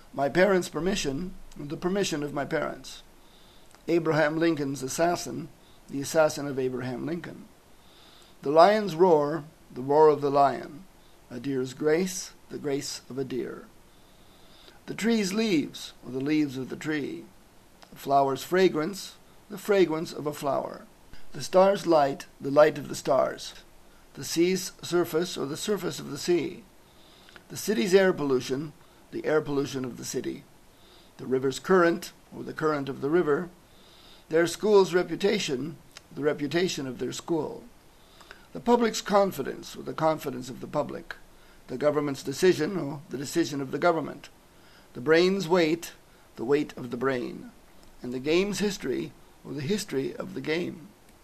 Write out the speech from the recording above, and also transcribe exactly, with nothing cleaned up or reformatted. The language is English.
My parents' permission, the permission of my parents. Abraham Lincoln's assassin, the assassin of Abraham Lincoln. The lion's roar, the roar of the lion. A deer's grace, the grace of a deer. The tree's leaves, or the leaves of the tree. The flower's fragrance, the fragrance of a flower. The star's light, the light of the stars. The sea's surface, or the surface of the sea. The city's air pollution, the air pollution of the city. The river's current, or the current of the river. Their school's reputation, the reputation of their school. The public's confidence, or the confidence of the public. The government's decision, or the decision of the government. The brain's weight, the weight of the brain. And the game's history, or the history of the game.